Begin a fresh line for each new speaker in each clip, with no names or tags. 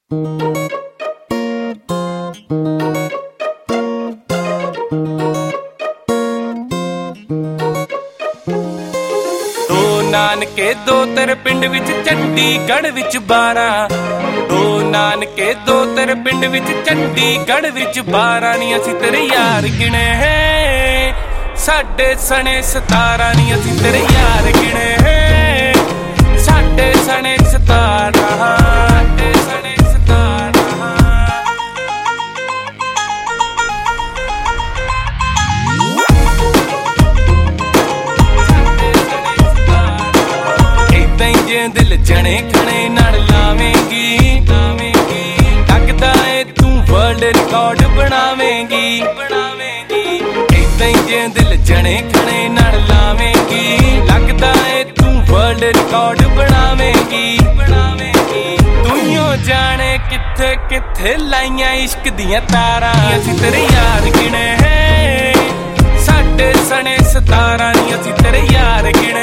ਨਾਨਕੇ ਦੋ ਤੇਰੇ ਪਿੰਡ ਵਿੱਚ ਚੰਡੀਗੜ੍ਹ ਵਿੱਚ 12 ਦੋ ਨਾਨਕੇ ਦੋ ਤੇਰੇ ਪਿੰਡ ਵਿੱਚ ਚੰਡੀਗੜ੍ਹ ਵਿੱਚ 12 ਨੀ ਅਸੀਂ ਤੇਰੇ ਯਾਰ ਗਿਣੇ ਸਾਡੇ ਸਣੇ 17 ਨੀ ਅਸੀਂ ਤੇਰੇ ਯਾਰ ਗਿਣੇ ਸਾਡੇ ਸਣੇ 17 ਸਾਡੇ ਸਣੇ 17 ਦਿਲ ਜਣੇ ਖਣੇ ਨਾਲ ਲਾਵੇਂਗੀ ਲੱਗਦਾ ਏ ਤੂੰ ਵਰਲਡ ਰਿਕਾਰਡ ਬਣਾਵੇਂਗੀ ਏਦਾਂ ਜੇ ਦਿਲ ਜਣੇ ਖਣੇ ਨਾਲ ਲਾਵੇਂਗੀ ਲੱਗਦਾ ਏ ਤੂੰ ਵਰਲਡ ਰਿਕਾਰਡ ਬਣਾਵੇਂਗੀ ਤੂੰ ਜਾਣੇ ਕਿੱਥੇ ਕਿੱਥੇ ਲਾਈਆਂ ਇਸ਼ਕ ਦੀਆਂ ਤਾਰਾਂ ਅਸੀਂ ਤੇਰੇ ਯਾਰ ਗਿਣੇ ਸਾਡੇ ਸਣੇ 17 ਨੀ ਅਸੀਂ ਤੇਰੇ ਯਾਰ ਗਿਣੇ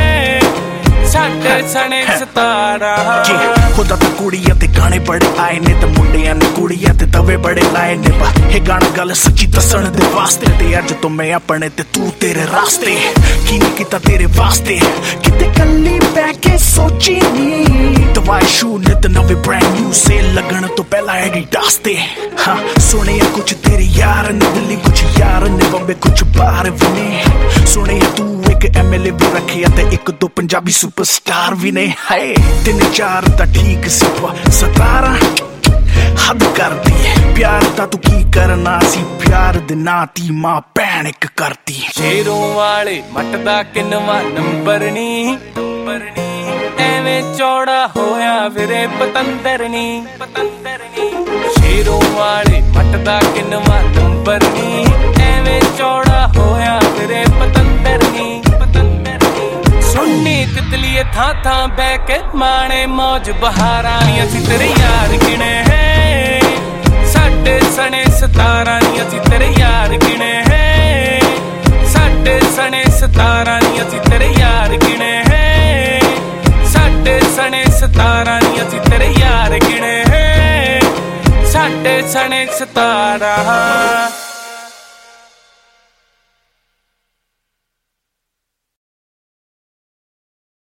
ਸਾਡੇ ਸਣੇ 17
ਖੁਦਾ ਤਾਂ ਕੁੜੀਆਂ ਤੇ ਗਾਣੇ ਬੜੇ ਆਏ ਨੇ ਤੇ ਮੁੰਡਿਆਂ ਨੇ ਕੁੜੀਆਂ ਤੇ ਤਵੇ ਬੜੇ ਲਾਏ ਨੇ ਬਾ ਇਹ ਗਾਣਾ ਗੱਲ ਸੱਚੀ ਦੱਸਣ ਦੇ ਵਾਸਤੇ ਤੇ ਅੱਜ ਤੋਂ ਮੈਂ ਆਪਣੇ ਤੇ ਤੂੰ ਤੇਰੇ ਰਾਸਤੇ ਕੀ ਨਹੀਂ ਕੀਤਾ ਤੇਰੇ ਵਾਸਤੇ ਕਿਤੇ ਕੱਲੀ ਬਹਿ ਕੇ ਸੋਚੀ ਨੀ ਦਵਾਈ ਸ਼ੂ ਨਿਤ ਨਵੇਂ ਬ੍ਰੈਂਡ ਨਿਊ ਸੇਲ ਲੱਗਣ ਤੋਂ ਪਹਿਲਾਂ ਐਡੀਡਾਸ ਤੇ ਹਾਂ ਸੁਣਿਆ ਕੁਛ ਤੇਰੇ ਯਾਰ ਨੇ ਦਿੱਲੀ ਕੁਛ ਯਾਰ ਨੇ ਬੰਬੇ ਕੁਛ ਬਾਹਰ ਵੀ ਨੇ ਸੁਣਿਆ ਤੂੰ ਇੱਕ MLA ਵੀ ਰੱਖਿਆ ਤੇ ਇੱਕ ਦੋ ਪੰਜਾਬੀ ਸੁਪਰਸਟਾਰ ਵੀ ਨੇ ਹਾਏ 3-4 ਤਾਂ ਠੀਕ ਸੀ 17 ਹੱਦ ਕਰਦੀ ਪਿਆਰ ਤਾਂ ਤੂੰ ਕੀ ਕਰਨਾ ਸੀ ਪਿਆਰ ਦੇ ਨਾਂ ਤੀ ਮਾਂ ਭੈਣ ਇੱਕ ਕਰਦੀ
ਸ਼ੇਰੋਂ ਵਾਲੇ ਮੱਟ ਦਾ ਕਿੰਨਵਾਂ ਨੰਬਰ ਨੀ ਐਵੇਂ ਚੌੜਾ ਹੋਇਆ ਫਿਰੇ ਪਤੰਦਰ ਨੀ ਸ਼ੇਰੋਂ ਵਾਲੇ ਮੱਟ ਦਾ ਕਿੰਨਵਾਂ ਨੰਬਰ ਨੀ ਐਵੇਂ ਚੌੜਾ ਹੋਇਆ ਫਿਰੇ ਪਤੰਦਰ ਨੀ ਸੁਣਨੀ ਤਿਤਲੀਏ ਥਾਂ ਥਾਂ ਬਹਿ ਕੇ ਮਾਣੇ ਮੌਜ ਬਹਾਰਾਂ ਨੀ ਅਸੀਂ ਤੇਰੇ ਯਾਰ ਗਿਣੇ ਸਾਡੇ ਸਣੇ 17 ਨੀ ਅਸੀਂ ਤੇਰੇ ਯਾਰ ਗਿਣੇ ਸਾਡੇ ਸਣੇ 17 ਨੀ ਅਸੀਂ ਤੇਰੇ ਯਾਰ ਗਿਣੇ ਸਾਡੇ ਸਣੇ 17 ਨੀ ਅਸੀਂ ਤੇਰੇ ਯਾਰ ਗਿਣੇ ਸਾਡੇ ਸਣੇ 17